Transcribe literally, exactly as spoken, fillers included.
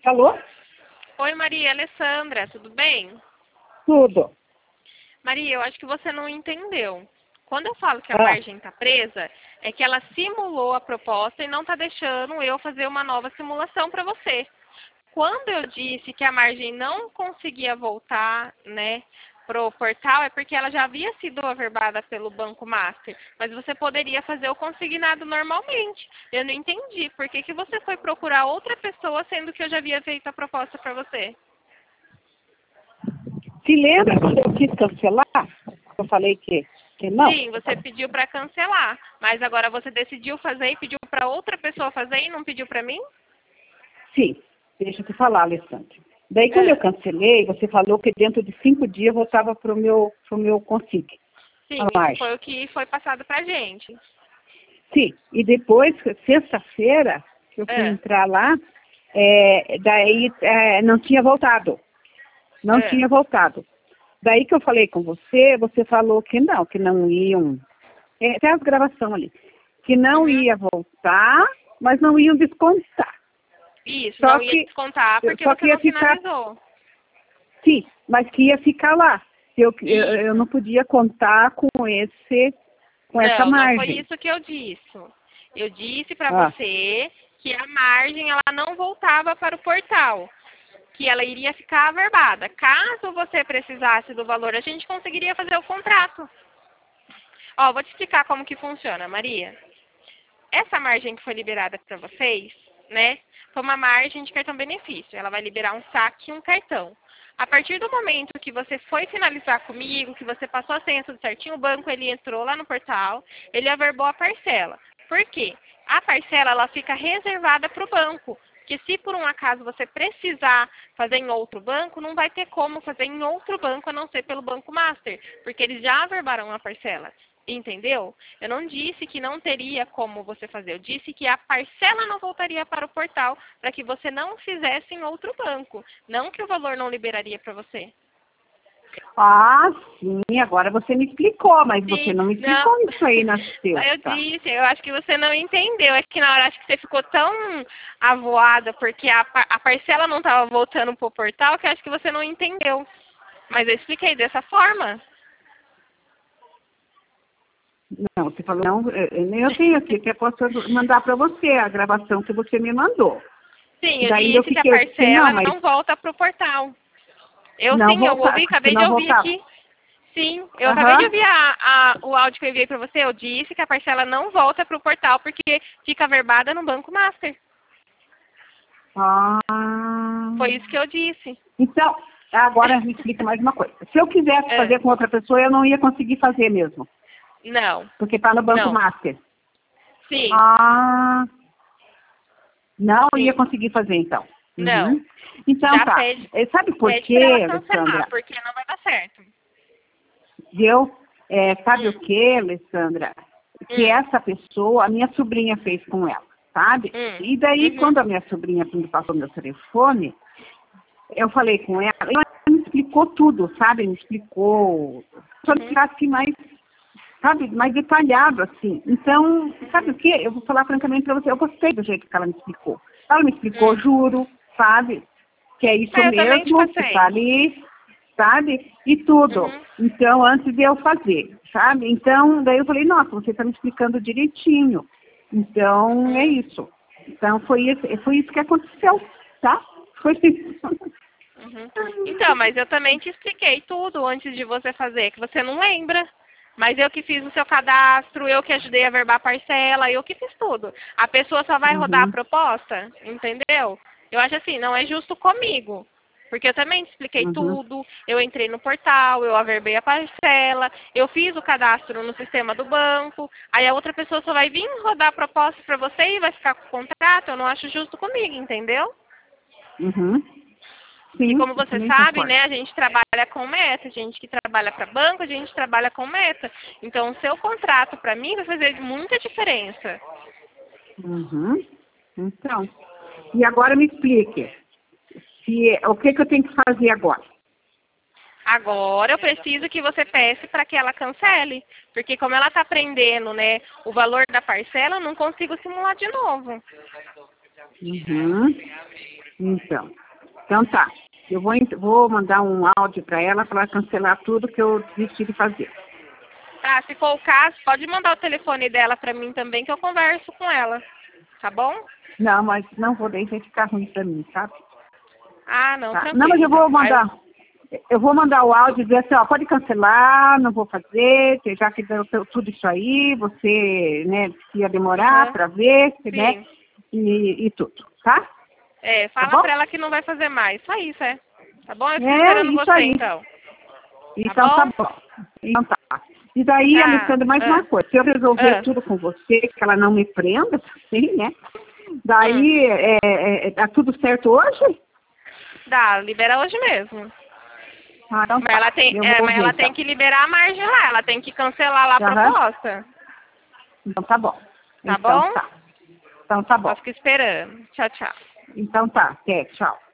Alô? Oi, Maria Alessandra, tudo bem? Tudo. Maria, eu acho que você não entendeu. Quando eu falo que a Ah. margem está presa, é que ela simulou a proposta e não está deixando eu fazer uma nova simulação para você. Quando eu disse que a margem não conseguia voltar, né, pro portal, é porque ela já havia sido averbada pelo Banco Master. Mas você poderia fazer o consignado normalmente. Eu não entendi. Por que que você foi procurar outra pessoa, sendo que eu já havia feito a proposta para você? Se lembra que eu quis cancelar? Eu falei que, que não? Sim, você pediu para cancelar. Mas agora você decidiu fazer e pediu para outra pessoa fazer e não pediu para mim? Sim. Deixa eu te falar, Alessandra. Daí, quando É. eu cancelei, você falou que dentro de cinco dias voltava para o meu, pro meu consigo. Sim, A isso margem. foi o que foi passado para a gente. Sim. E depois, sexta-feira, que eu fui É. entrar lá, é, daí é, não tinha voltado. Não É. tinha voltado. Daí que eu falei com você, você falou que não, que não iam. É, até as gravações ali. Que não Uhum. ia voltar, mas não iam descontar. Isso, Só não ia que, descontar porque só você que ia não ficar, finalizou. sim, mas que ia ficar lá. Eu, eu, eu Isso. não podia contar com esse, com essa Não, não foi margem. isso que eu disse. Eu disse para Ah, você que a margem ela não voltava para o portal, que ela iria ficar averbada. Caso você precisasse do valor, a gente conseguiria fazer o contrato. Ó, vou te explicar como que funciona, Maria. Essa margem que foi liberada para vocês, né, foi uma margem de cartão benefício. Ela vai liberar um saque e um cartão. A partir do momento que você foi finalizar comigo, que você passou a senha tudo certinho, o banco ele entrou lá no portal, ele averbou a parcela. Por quê? A parcela ela fica reservada para o banco. Que se por um acaso você precisar fazer em outro banco, não vai ter como fazer em outro banco a não ser pelo Banco Master, porque eles já averbaram a parcela. Entendeu? Eu não disse que não teria como você fazer. Eu disse que a parcela não voltaria para o portal para que você não fizesse em outro banco. Não que o valor não liberaria para você. ah, sim, agora você me explicou, mas você Sim, não me não. explicou isso aí na Eu sexta. disse, eu acho que você não entendeu. É que na hora acho que você ficou tão avoada porque a, par- a parcela não estava voltando para o portal que eu acho que você não entendeu. Mas eu expliquei dessa forma. Não, você falou, não, eu eu tenho aqui, que eu posso mandar para você a gravação que você me mandou. Sim, E eu daí eu disse que a fiquei assim, parcela não, mas não volta para o portal. Eu não sim, eu voltar, ouvi, se acabei de não ouvir voltar. aqui. Sim, eu acabei de Aham. ouvir a, a- o áudio que eu enviei para você. Eu disse que a parcela não volta para o portal porque fica averbada no Banco Master. Ah. Foi isso que eu disse. Então, agora me explica mais uma coisa. Se eu quisesse É, fazer com outra pessoa, eu não ia conseguir fazer mesmo, não, porque está no Banco não. Master. Sim, Ah, não ia sim, conseguir fazer então. não. Uhum. Então Já tá. pede, Eh, Sabe por pede quê, para ela cancelar, Alessandra? porque não vai dar certo. Viu? É, sabe o Hum, que, Alessandra? Que hum, essa pessoa, a minha sobrinha fez com ela, sabe? hum, E daí, uhum, quando a minha sobrinha me passou meu telefone, eu falei com ela, ela me explicou tudo, sabe? Me explicou, só me uhum, explicar assim mais, sabe, mais detalhado, assim. Então, sabe o uhum, que? Eu vou falar francamente para você, eu gostei do jeito que ela me explicou. Ela me explicou, hum. juro, sabe? Que é isso Ah, eu também te mesmo, que tá passei. ali, sabe? E tudo. Uhum, Então, antes de eu fazer, sabe? Então, daí eu falei, nossa, você está me explicando direitinho. Então, é uhum. isso. Então, foi isso, foi isso que aconteceu, tá? Foi isso. Uhum. Então, mas eu também te expliquei tudo antes de você fazer, que você não lembra. Mas eu que fiz o seu cadastro, eu que ajudei a verbar a parcela, eu que fiz tudo. A pessoa só vai rodar a Uhum, proposta, entendeu? Eu acho assim, não é justo comigo. Porque eu também te expliquei uhum, tudo, eu entrei no portal, eu averbei a parcela, eu fiz o cadastro no sistema do banco, aí a outra pessoa só vai vir rodar a proposta para você e vai ficar com o contrato, eu não acho justo comigo, entendeu? uhum. E Sim, como eu você também sabe, concordo. né, a gente trabalha com meta, a gente que trabalha para banco, a gente trabalha com meta. Então, o seu contrato para mim vai fazer muita diferença. Uhum. Então, e agora me explique, se, o que, que eu tenho que fazer agora? Agora eu preciso que você peça para que ela cancele, porque como ela está prendendo, né, o valor da parcela, eu não consigo simular de novo. Uhum. Então. Então tá. Eu vou, vou mandar um áudio para ela para ela cancelar tudo que eu desisti de fazer. Tá, se for o caso, pode mandar o telefone dela para mim também que eu converso com ela. Tá bom? Não, mas não vou deixar ficar ruim para mim, sabe? Ah, não, Tá. tranquilo. Não, mas eu vou então. mandar. Eu vou mandar o áudio e dizer assim, ó, pode cancelar, não vou fazer, já que deu tudo isso aí, você, né, ia demorar Uhum. para ver, Sim. né, e, e tudo, tá? É, fala Tá bom? pra ela que não vai fazer mais. Só isso, é. Tá bom? Eu fico É, esperando isso você, aí. então. Então bom? tá bom. Então tá. E daí, Tá. Alessandra, mais Ah. uma coisa. Se eu resolver Ah. tudo com você, que ela não me prenda, assim, né? Daí, Hum. é, é, tá tudo certo hoje? Dá, libera hoje mesmo. Ah, então Mas tá. ela tem, Eu é, vou mas ver, ela então. tem que liberar a margem lá. Ela tem que cancelar lá a Aham. proposta. Então tá bom. Tá Então bom? tá. Então tá bom. Só fica esperando. Tchau, tchau. Então tá. Até, tchau.